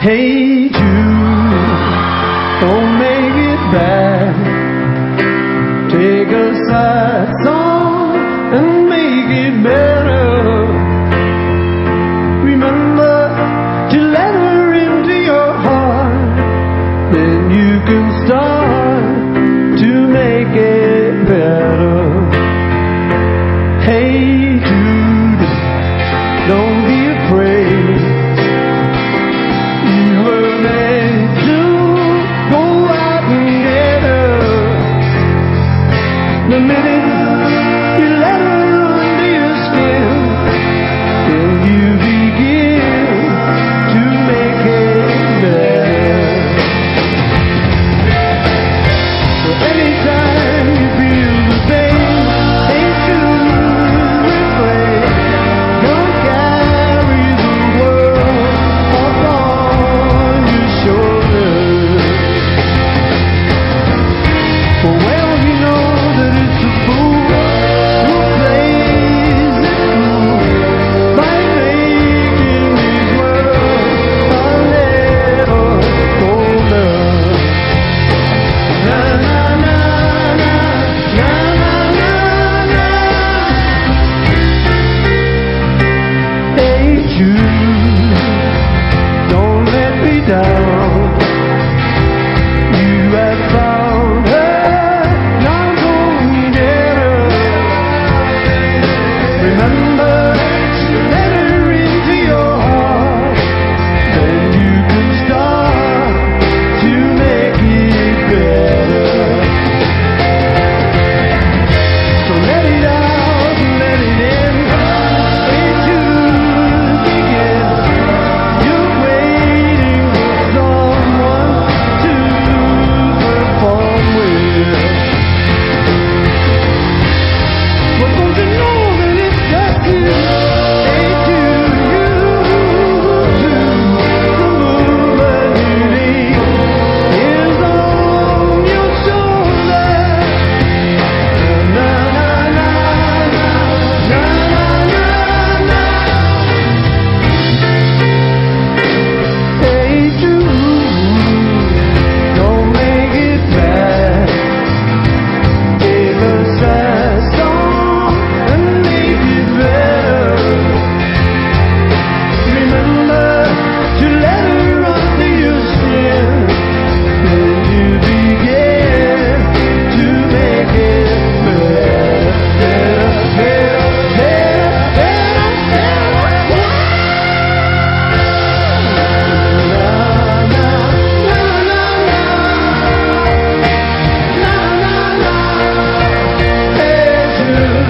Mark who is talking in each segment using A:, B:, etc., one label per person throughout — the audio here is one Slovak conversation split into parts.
A: Hey Jude, don't make it bad. Take a sad song and make it better. Remember to let her into your heart. Then you can start to make it better. Hey Jude, don't be afraid. You were meant to go out and get her. The minute you let her under your skin, then you begin to make it better. So anytime you feel the pain, ain't too afraid. Don't carry the world upon your shoulders. For well you know that it's a fool who plays it cool by making his world a little colder. Na na na na na na na. Hey Jude, don't let me down. You have found her, now go and get her. Remember to let her into your heart. Then you can start to make it better. So let it out, let it in. Into begin. You're waiting for someone to perform with. But don't you know that it's just you? Ain't you too? The movement you need is on your shoulder. Na na na na na na na. Hey Jude, don't make it bad. Take a sad song and make it better. Remember to let her under your skin. Then you begin to make it better, better, better, better, better, better. Na na na na na na na. Hey Jude.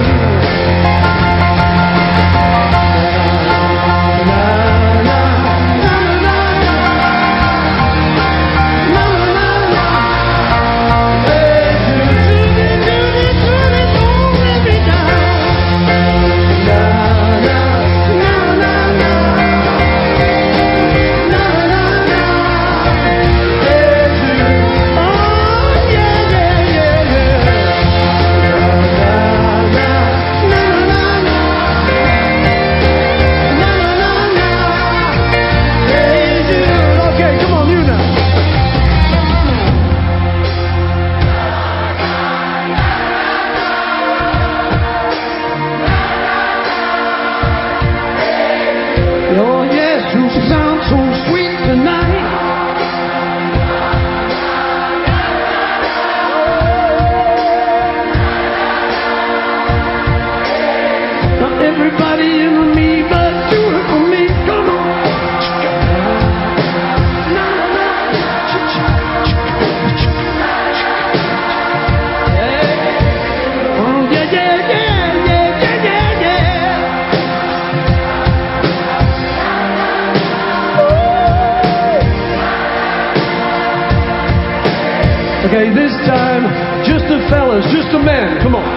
A: Okay, come on, you now. Oh yes, you sound so sweet tonight. Not everybody in me, but do it for me. Come on. Na, na, hey. Oh yeah, yeah, yeah, yeah, yeah, yeah, yeah. Okay, this time, just the fellas, just the men. Come on.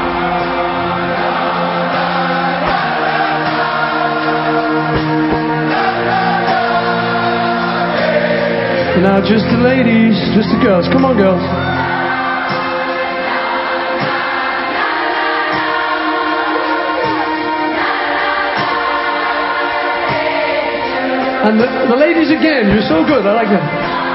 A: Now, just the ladies, just the girls. Come on, girls.
B: And the ladies again, you're so good. I like that.